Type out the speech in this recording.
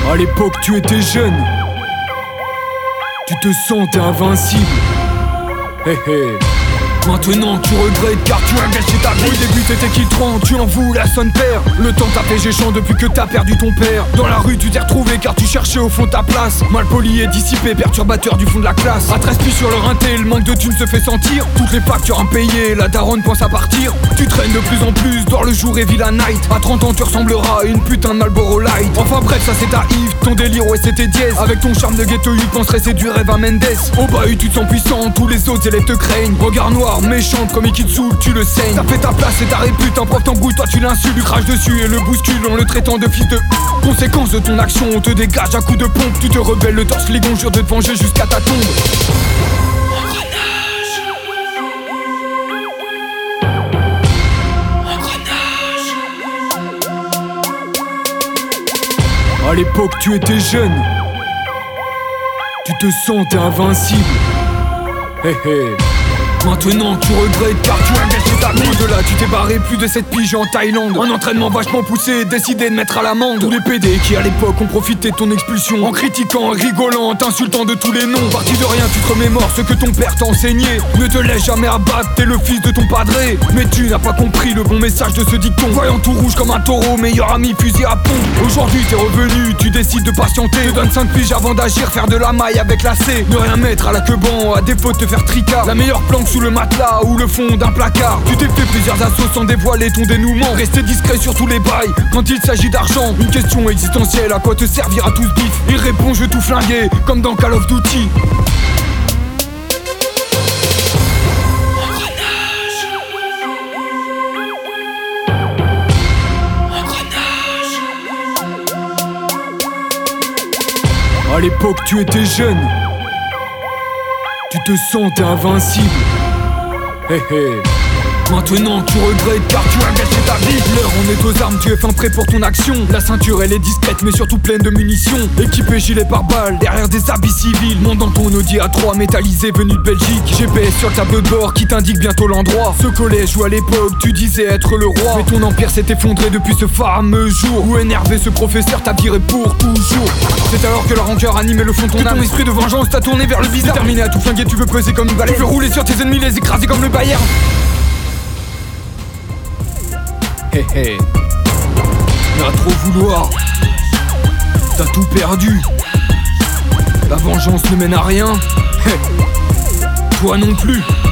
À l'époque tu étais jeune, tu te sentais invincible. Hé hé. Maintenant tu regrettes car tu as gâché ta vie. Au début t'étais quitterant, tu en voulais à son père. Le temps t'a fait géchant depuis que t'as perdu ton père. Dans la rue tu t'es retrouvé car tu cherchais au fond ta place. Mal poli et dissipé, perturbateur du fond de la classe. À 13 pieds sur le rinté, le manque de thunes se fait sentir. Toutes les factures impayées, la daronne pense à partir. Tu traînes de plus en plus, dors le jour et vis la night. À 30 ans tu ressembleras à une putain de Marlboro Light. Enfin bref ça c'est ta Yves, ton délire ouais c'était dièse. Avec ton charme de ghettoïde, penserais c'est du rêve à Mendes. Au bahut tu te sens puissant, tous les autres élèves te craignent. Regard noir, méchante comme Ikitsu, tu le saignes. T'as fait ta place et ta répute, un prof t'embrouille, toi tu l'insultes. Tu craches dessus et le bouscule en le traitant de fils de. Conséquence de ton action, on te dégage à coups de pompe. Tu te rebelles, le torse ligon, jure de te venger jusqu'à ta tombe. À l'époque tu étais jeune, tu te sentais invincible. Hé hé. Maintenant tu regrettes car tu as gâché ta vie. De là tu t'es barré plus de 7 piges en Thaïlande. Un entraînement vachement poussé, décidé de mettre à l'amende tous les PD qui à l'époque ont profité de ton expulsion. En critiquant, rigolant, t'insultant de tous les noms. Parti de rien tu te remémores ce que ton père t'a enseigné. Ne te laisse jamais abattre, t'es le fils de ton padré. Mais tu n'as pas compris le bon message de ce dicton. Voyant tout rouge comme un taureau, meilleur ami fusil à pompe. Aujourd'hui t'es revenu, tu décides de patienter. Te donne 5 piges avant d'agir, faire de la maille avec la C. Ne rien mettre à la queue-ban, à défaut de te faire tricard. La meilleure planque sous le matelas ou le fond d'un placard. Tu t'es fait plusieurs assauts sans dévoiler ton dénouement. Rester discret sur tous les bails quand il s'agit d'argent. Une question existentielle, à quoi te servira tout ce bif? Il répond je vais tout flinguer comme dans Call of Duty. À l'époque tu étais jeune, tu te sentais invincible. Hé hé. Maintenant tu regrettes car tu as gâché ta vie. L'heure on est aux armes, tu es fin prêt pour ton action. La ceinture elle est discrète mais surtout pleine de munitions. Équipé gilet pare-balles, derrière des habits civils. Monte dans ton Audi A3 métallisé venu de Belgique. GPS sur le tableau de bord qui t'indique bientôt l'endroit. Ce collège où à l'époque tu disais être le roi. Mais ton empire s'est effondré depuis ce fameux jour où énervé ce professeur t'a viré pour toujours. C'est alors que la rancœur animait le fond de ton âme. Ton esprit de vengeance t'a tourné vers le bizarre. Déterminé à tout flinguer, tu veux peser comme une balai. Tu veux rouler sur tes ennemis, les écraser comme le Bayern. Hé hé. À trop vouloir, t'as tout perdu. La vengeance ne mène à rien. Toi non plus.